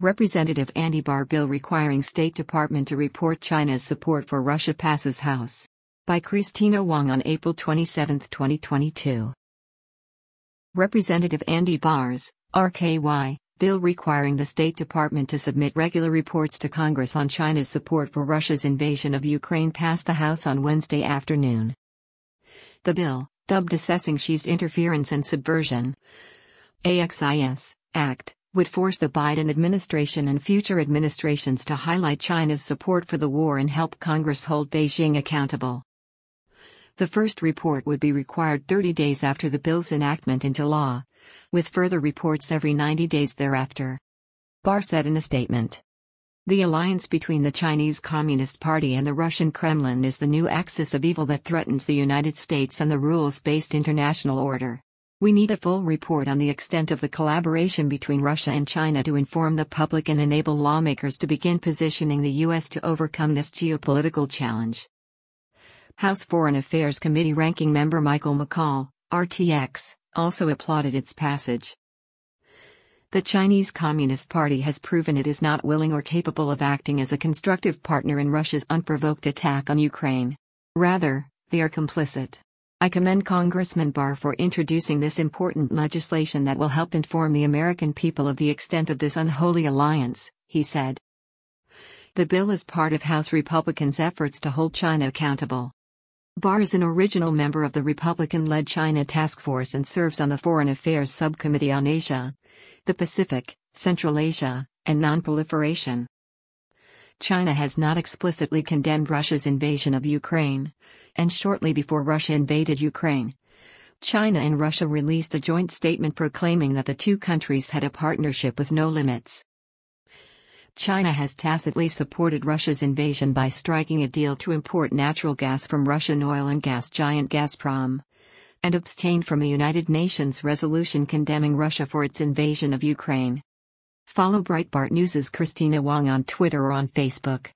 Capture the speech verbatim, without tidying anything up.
Representative Andy Barr bill requiring State Department to report China's support for Russia passes House. By Christina Wong on April twenty-seventh, twenty twenty-two. Representative Andy Barr's, R K Y, bill requiring the State Department to submit regular reports to Congress on China's support for Russia's invasion of Ukraine passed the House on Wednesday afternoon. The bill, dubbed Assessing Xi's Interference and Subversion (AXIS) Act, would force the Biden administration and future administrations to highlight China's support for the war and help Congress hold Beijing accountable. The first report would be required thirty days after the bill's enactment into law, with further reports every ninety days thereafter. Barr said in a statement. The alliance between the Chinese Communist Party and the Russian Kremlin is the new axis of evil that threatens the United States and the rules-based international order. We need a full report on the extent of the collaboration between Russia and China to inform the public and enable lawmakers to begin positioning the U S to overcome this geopolitical challenge. House Foreign Affairs Committee Ranking Member Michael McCaul, R T X, also applauded its passage. The Chinese Communist Party has proven it is not willing or capable of acting as a constructive partner in Russia's unprovoked attack on Ukraine. Rather, they are complicit. I commend Congressman Barr for introducing this important legislation that will help inform the American people of the extent of this unholy alliance, he said. The bill is part of House Republicans' efforts to hold China accountable. Barr is an original member of the Republican-led China Task Force and serves on the Foreign Affairs Subcommittee on Asia, the Pacific, Central Asia, and Nonproliferation. China has not explicitly condemned Russia's invasion of Ukraine, and shortly before Russia invaded Ukraine, China and Russia released a joint statement proclaiming that the two countries had a partnership with no limits. China has tacitly supported Russia's invasion by striking a deal to import natural gas from Russian oil and gas giant Gazprom, and abstained from a United Nations resolution condemning Russia for its invasion of Ukraine. Follow Breitbart News' Christina Wong on Twitter or on Facebook.